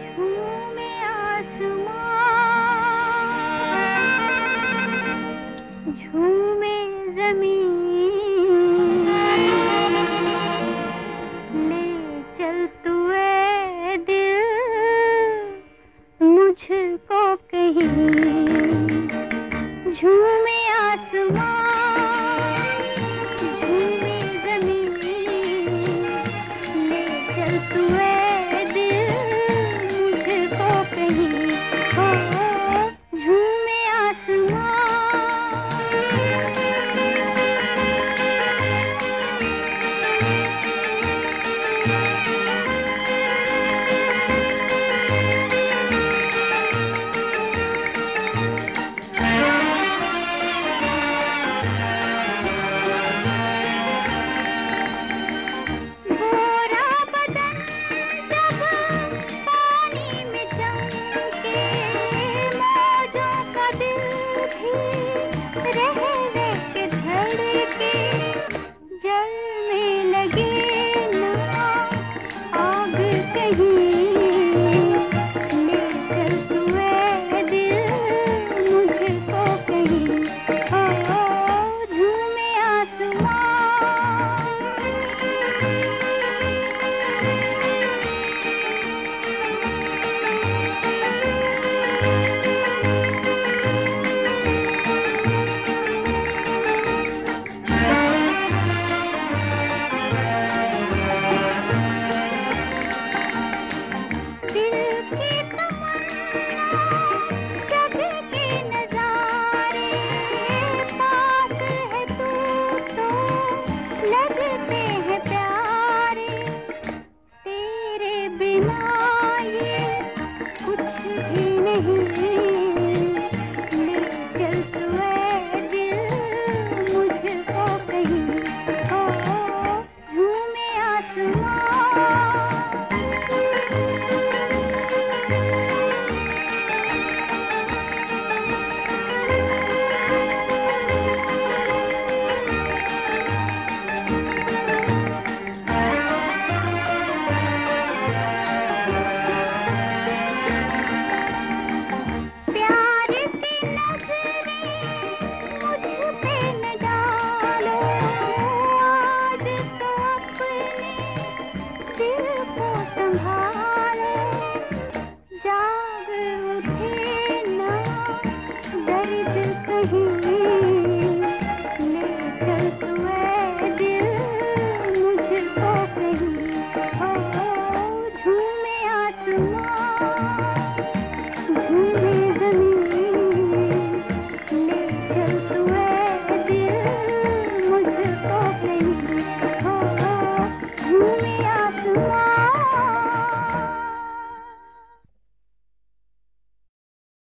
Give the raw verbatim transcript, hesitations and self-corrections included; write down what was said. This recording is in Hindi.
झूमे आसमां, झूमे ज़मीन, ले चल तू ऐ दिल मुझको कहीं। झूमे आसमां, झूमे ज़मीन, ले चल तू ऐ दिल मुझको कहीं। ओ झूमे आसमां। संभाले जाग उठे ना दर्द कहीं, ले चल तू ऐ दिल मुझको कहीं। ओ झूमे आसमां, झूमे ज़मीन, ले चल तू ऐ दिल मुझको कहीं। ओ झूमे आसमां।